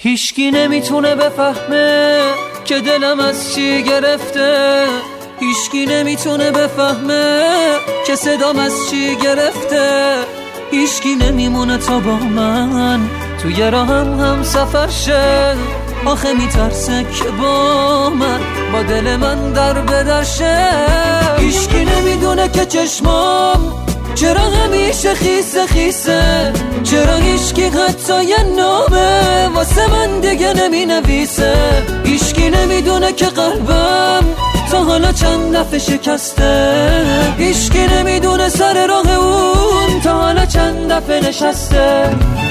هیچکی نمیتونه بفهمه که دلم از چی گرفته، هیچکی نمیتونه بفهمه که صدام از چی گرفته، هیچکی نمیمونه تا با من توی راهم هم سفر شه. آخه میترسه که با من با دل من در بدرشه. هیچکی نمیدونه که چشمام چرا همیشه خیسه خیسه، چرا هیچکی حتی یه نامه واسه من دیگه نمی نویسه. هیچکی نمیدونه که قلبم تا حالا چند دفعه شکسته، هیچکی نمیدونه سر راه اون تا حالا چند دفعه نشسته.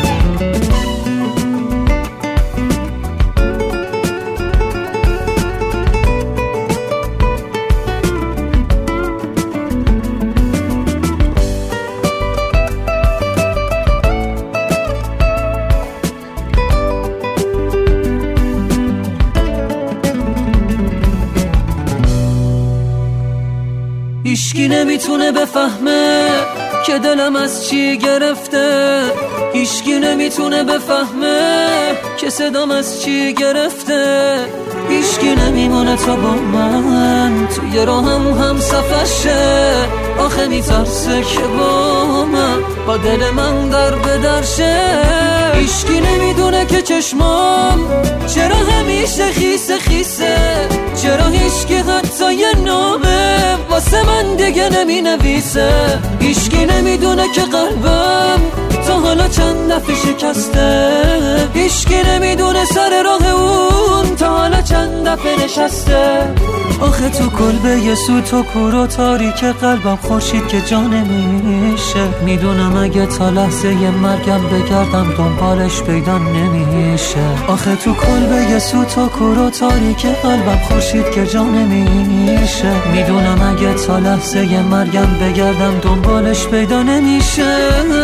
هیچکی نمیتونه بفهمه که دلم از چی گرفته، هیچکی نمیتونه بفهمه که صدام از چی گرفته، هیچکی نمیمونه تا با من توی راهم هم سفر شه. آخه میترسه که با من با دل من در بدرشه. هیچکی نمیدونه که چشمام چرا همیشه خیسه خیسه، چرا هیچکی حتی یه نامه واسه من دیگه نمی نویسه. هیچکی نمیدونه که قلبم تا حالا چند دفعه شکسته، هیچکی نمیدونه سر راه اون تا حالا چند دفعه نشسته. آخه تو کلبه یه سوت و کور و تاریک قلبم خورشید که جا نمیشه. میدونم اگه تا لحظه یه مرگم بگردم دنبالش پیدا نمیشه. آخه تو کلبه یه سوت و کور و تاریک قلبم خورشید که جا نمیشه. میدونم اگه تا لحظه یه مرگم بگردم دنبالش پیدا نمیشه.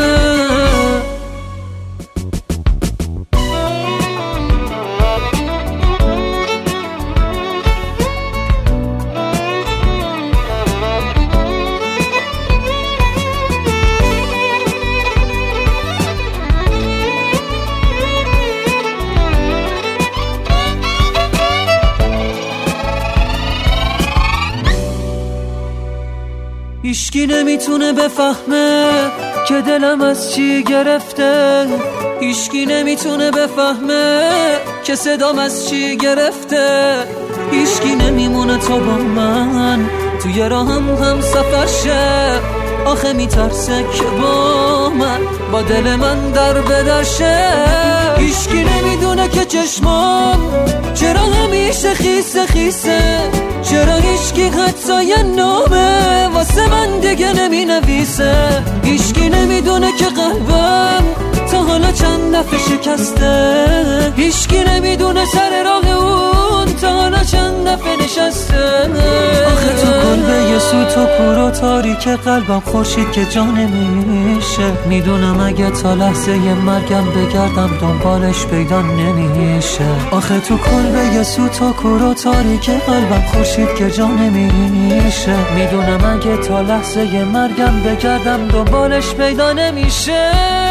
هیچکی نمیتونه بفهمه که دلم از چی گرفته، هیچکی نمیتونه بفهمه که صدام از چی گرفته، هیچکی نمیمونه تا با من توی راهم هم سفر شه. آخه میترسه که با من با دل من در بدرشه. هیچکی نمیدونه که چشمام چرا همیشه خیسه خیسه، چرا هیچکی حتی یه نامه واسه من دیگه نمی نویسه. هیچکی نمیدونه که قلبم تا حالا چند دفعه شکسته، هیچکی نمیدونه سر راه اون تا حالا چند دفعه نشسته. آخه تو کلبه یه سوت و کور و تاریک قلبم خورشید که جا نمیشه. میدونم اگه تا لحظه یه مرگم بگردم دنبالش پیدا نمیشه. آخه تو کلبه یه سوت و کور و تاریک قلبم خورشید که جا نمیشه. میدونم اگه تا لحظه یه مرگم بگردم دنبالش پیدا نمیشه.